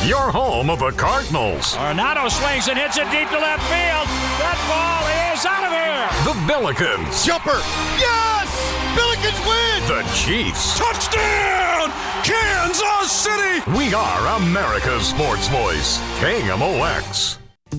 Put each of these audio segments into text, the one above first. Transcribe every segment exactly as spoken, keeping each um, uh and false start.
your home of the Cardinals. Arenado swings and hits it deep to left field. That ball is out of here. The Billikens. Jumper. Yes! Billikens win! The Chiefs. Touchdown! Kansas City! We are America's sports voice. K M O X.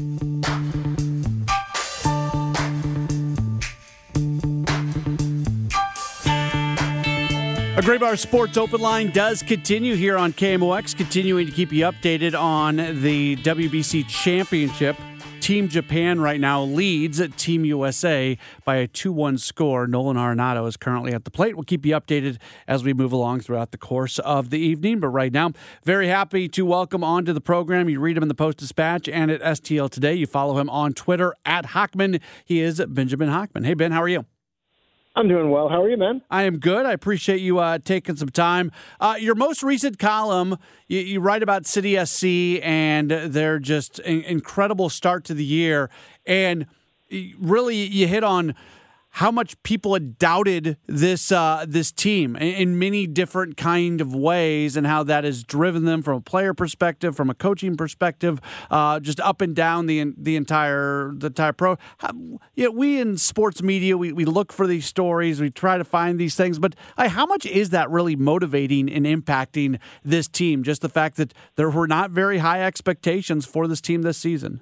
A Graybar Sports Open Line does continue here on K M O X, continuing to keep you updated on the W B C Championship. Team Japan right now leads Team U S A by a two one score. Nolan Arenado is currently at the plate. We'll keep you updated as we move along throughout the course of the evening. But right now, very happy to welcome onto the program. You read him in the Post-Dispatch and at S T L Today. You follow him on Twitter at Hockman. He is Benjamin Hockman. Hey, Ben, how are you? I'm doing well. How are you, man? I am good. I appreciate you uh, taking some time. Uh, your most recent column, you, you write about City S C and their just in- incredible start to the year. And really, you hit on how much people had doubted this uh, this team in, in many different kind of ways, and how that has driven them from a player perspective, from a coaching perspective, uh, just up and down the the entire the entire pro. How, you know, we in sports media, we, we look for these stories, we try to find these things, but uh, how much is that really motivating and impacting this team? Just the fact that there were not very high expectations for this team this season.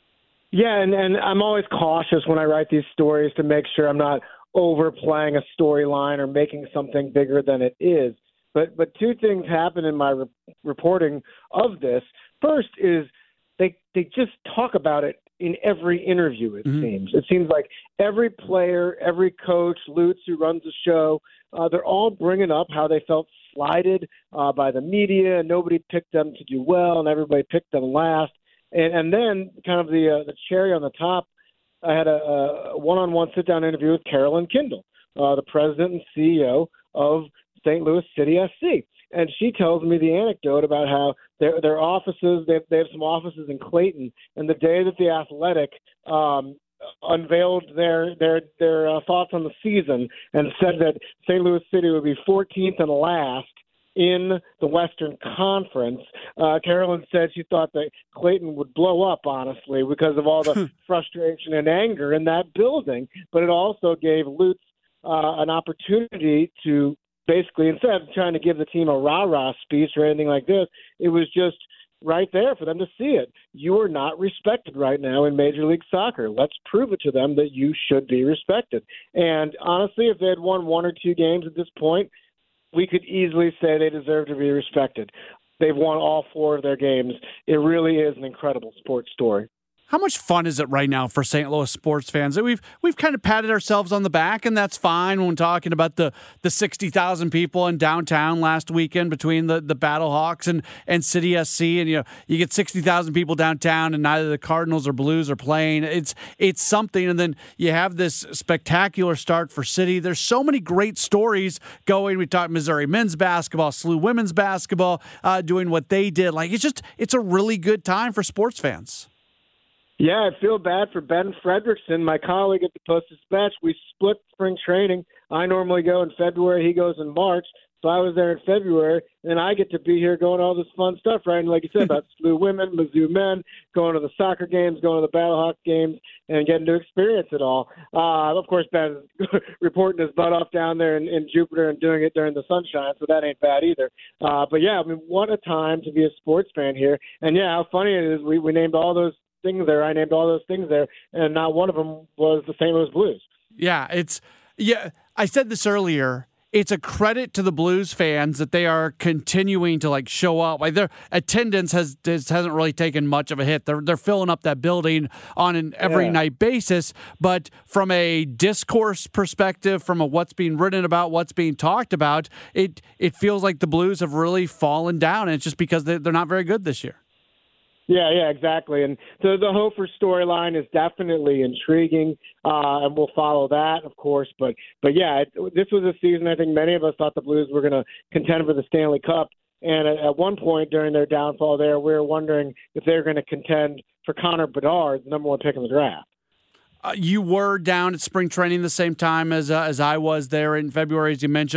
Yeah, and, and I'm always cautious when I write these stories to make sure I'm not overplaying a storyline or making something bigger than it is. But but two things happen in my re- reporting of this. First is they they just talk about it in every interview, it mm-hmm. seems. It seems like every player, every coach, Lutz, who runs the show, uh, they're all bringing up how they felt slighted uh, by the media, and nobody picked them to do well, and everybody picked them last. And, and then kind of the uh, the cherry on the top, I had a, a one-on-one sit-down interview with Carolyn Kindle, uh, the president and C E O of Saint Louis City S C. And she tells me the anecdote about how their their offices, they, they have some offices in Clayton, and the day that the Athletic um, unveiled their their their uh, thoughts on the season and said that Saint Louis City would be fourteenth and last in the Western Conference, uh, Carolyn said she thought that Clayton would blow up, honestly, because of all the frustration and anger in that building. But it also gave Lutz uh, an opportunity to basically, instead of trying to give the team a rah-rah speech or anything like this, it was just right there for them to see it. You are not respected right now in Major League Soccer. Let's prove it to them that you should be respected. And honestly, if they had won one or two games at this point, we could easily say they deserve to be respected. They've won all four of their games. It really is an incredible sports story. How much fun is it right now for Saint Louis sports fans? We've we've kind of patted ourselves on the back, and that's fine when talking about the, the sixty thousand people in downtown last weekend between the, the Battlehawks and, and City S C. And, you know, you get sixty thousand people downtown, and neither the Cardinals or Blues are playing. It's it's something. And then you have this spectacular start for City. There's so many great stories going. We talked Missouri men's basketball, S L U women's basketball, uh, doing what they did. Like, it's just it's a really good time for sports fans. Yeah, I feel bad for Ben Fredrickson, my colleague at the Post-Dispatch. We split spring training. I normally go in February. He goes in March. So I was there in February, and I get to be here going all this fun stuff, right? And like you said, about S L U women, Mizzou men, going to the soccer games, going to the Battlehawk games, and getting to experience it all. Uh, of course, Ben's reporting his butt off down there in, in Jupiter and doing it during the sunshine, so that ain't bad either. Uh, but, yeah, I mean, what a time to be a sports fan here. And, yeah, how funny it is we, we named all those things there. I named all those things there, and not one of them was the Saint Louis Blues. Yeah, it's yeah. I said this earlier. It's a credit to the Blues fans that they are continuing to like show up. Like their attendance has, has hasn't really taken much of a hit. They're they're filling up that building on an every yeah. night basis. But from a discourse perspective, from a what's being written about, what's being talked about, it it feels like the Blues have really fallen down, and it's just because they, they're not very good this year. Yeah, yeah, exactly. And so the Hofer storyline is definitely intriguing, uh, and we'll follow that, of course. But, but yeah, it, this was a season I think many of us thought the Blues were going to contend for the Stanley Cup. And at, at one point during their downfall there, we were wondering if they were going to contend for Connor Bedard, the number one pick in the draft. Uh, you were down at spring training the same time as uh, as I was there in February, as you mentioned.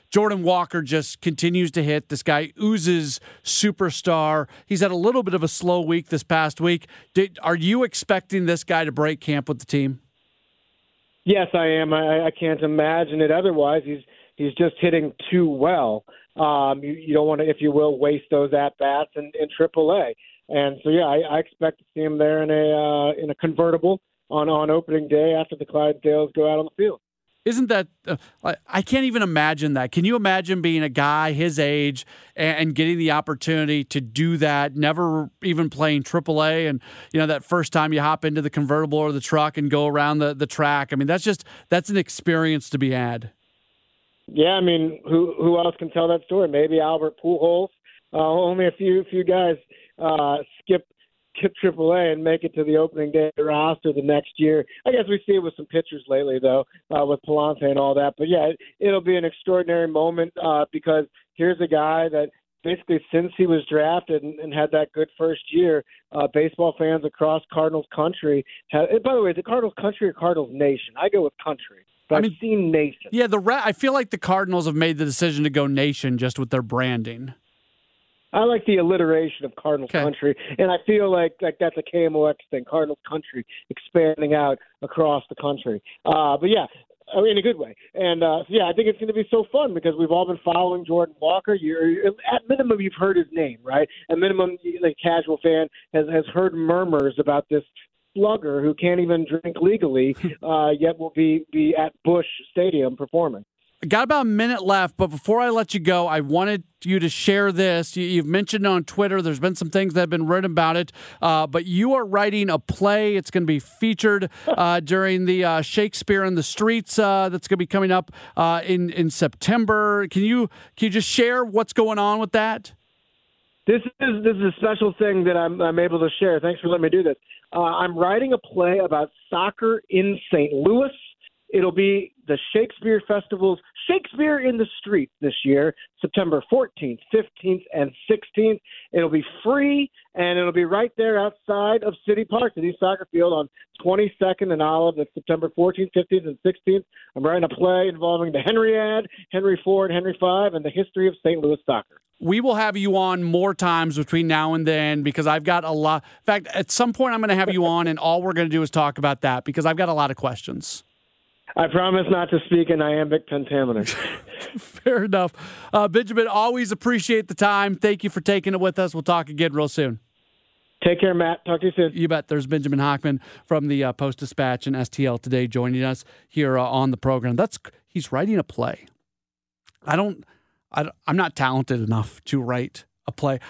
Jordan Walker just continues to hit. This guy oozes superstar. He's had a little bit of a slow week this past week. Did, are you expecting this guy to break camp with the team? Yes, I am. I, I can't imagine it otherwise. He's he's just hitting too well. Um, you, you don't want to, if you will, waste those at bats in, in triple A. And so, yeah, I, I expect to see him there in a uh, in a convertible on, on opening day after the Clydesdales go out on the field. Isn't that uh, – I can't even imagine that. Can you imagine being a guy his age and, and getting the opportunity to do that, never even playing triple A, and, you know, that first time you hop into the convertible or the truck and go around the, the track? I mean, that's just – that's an experience to be had. Yeah, I mean, who who else can tell that story? Maybe Albert Pujols. Uh, only a few few guys uh, skip skip triple A and make it to the opening day roster the next year. I guess we see it with some pitchers lately, though, uh, with Palante and all that. But, yeah, it, it'll be an extraordinary moment uh, because here's a guy that basically since he was drafted and, and had that good first year, uh, baseball fans across Cardinals country have – by the way, is it Cardinals country or Cardinals nation? I go with country. But I mean, I've seen nation. Yeah, the I feel like the Cardinals have made the decision to go nation just with their branding. I like the alliteration of Cardinals okay. country, and I feel like, like that's a K M O X thing, Cardinals country, expanding out across the country. Uh, but, yeah, in a good way. And, uh, yeah, I think it's going to be so fun because we've all been following Jordan Walker. You're, at minimum, you've heard his name, right? At minimum, the casual fan has, has heard murmurs about this slugger who can't even drink legally, uh, yet will be, be at Busch Stadium performing. Got about a minute left, but before I let you go, I wanted you to share this. You, you've mentioned on Twitter, there's been some things that have been written about it, uh, but you are writing a play. It's going to be featured uh, during the uh, Shakespeare in the Streets uh, that's going to be coming up uh, in, in September. Can you can you just share what's going on with that? This is this is a special thing that I'm I'm able to share. Thanks for letting me do this. Uh, I'm writing a play about soccer in Saint Louis. It'll be the Shakespeare Festival's Shakespeare in the Street this year, September fourteenth, fifteenth, and sixteenth. It'll be free, and it'll be right there outside of City Park, the new soccer field on twenty-second and Olive. That's September fourteenth, fifteenth, and sixteenth. I'm writing a play involving the Henriad, Henry Ford, Henry Five, and the history of Saint Louis soccer. We will have you on more times between now and then because I've got a lot. In fact, at some point I'm going to have you on, and all we're going to do is talk about that because I've got a lot of questions. I promise not to speak in iambic pentameter. Fair enough. Uh, Benjamin, always appreciate the time. Thank you for taking it with us. We'll talk again real soon. Take care, Matt. Talk to you soon. You bet. There's Benjamin Hochman from the uh, Post-Dispatch and S T L Today joining us here uh, on the program. That's he's writing a play. I don't, I don't, I'm not talented enough to write a play.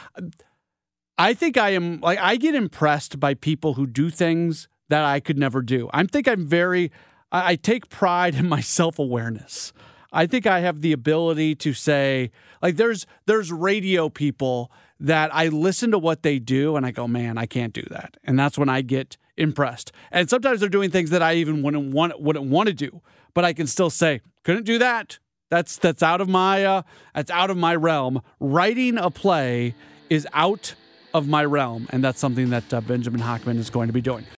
I think I am, like, I get impressed by people who do things that I could never do. I think I'm very... I take pride in my self-awareness. I think I have the ability to say, like, there's there's radio people that I listen to what they do and I go, man, I can't do that. And that's when I get impressed. And sometimes they're doing things that I even wouldn't want wouldn't want to do, but I can still say, couldn't do that. That's that's out of my uh, that's out of my realm. Writing a play is out of my realm, and that's something that uh, Benjamin Hochman is going to be doing.